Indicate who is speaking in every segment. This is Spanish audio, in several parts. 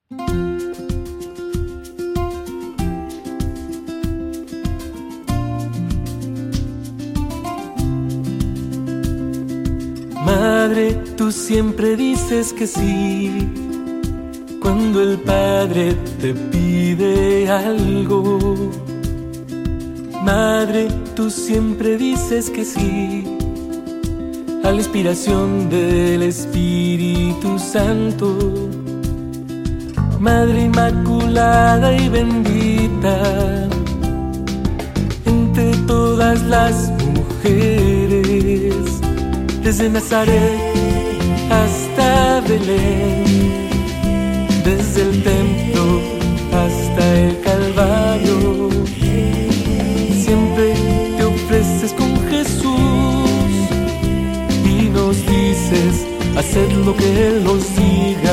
Speaker 1: Madre, tú siempre dices que sí cuando el Padre te pide algo. Madre, tú siempre dices que sí a la inspiración del Espíritu Santo. Madre inmaculada y bendita entre todas las mujeres, desde Nazaret hasta Belén, desde el templo hasta el Calvario, siempre te ofreces con Jesús y nos dices, haced lo que Él os diga.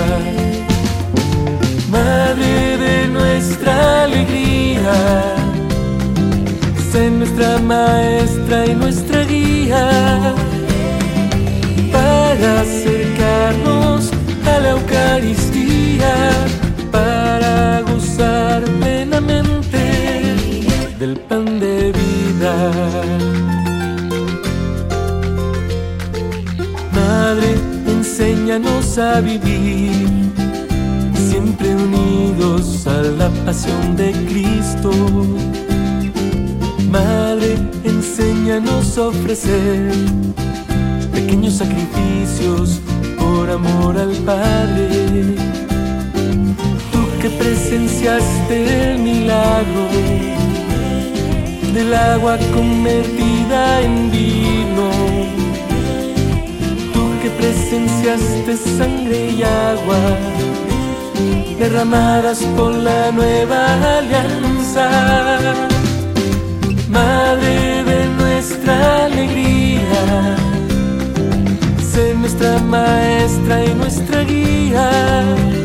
Speaker 1: Madre de nuestra alegría, sé nuestra maestra y nuestra guía, para acercarnos a la Eucaristía, para gozar plenamente del pan de vida. Madre, enséñanos a vivir siempre unidos a la pasión de Cristo. Madre, enséñanos a ofrecer pequeños sacrificios por amor al Padre. Tú que presenciaste el milagro del agua convertida en vino, tú que presenciaste sangre y agua derramadas por la nueva alianza. Madre de nuestra alegría, sé nuestra maestra y nuestra guía,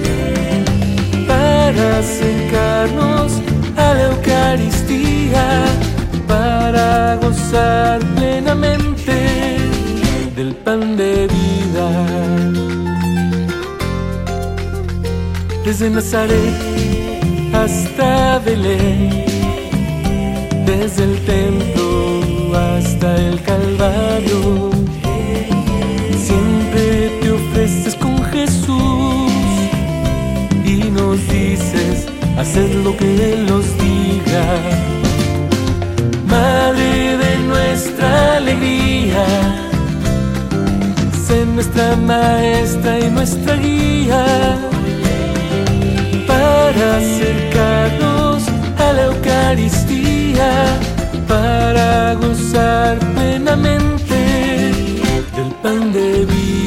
Speaker 1: para acercarnos a la Eucaristía, para gozar plenamente del pan de vida. Desde Nazaret hasta Belén, desde el templo hasta el Calvario, siempre te ofreces con Jesús y nos dices, haced lo que Él os diga. Madre de nuestra alegría, sé nuestra maestra y nuestra guía, para acercarnos a la Eucaristía, para gozar plenamente del pan de vida.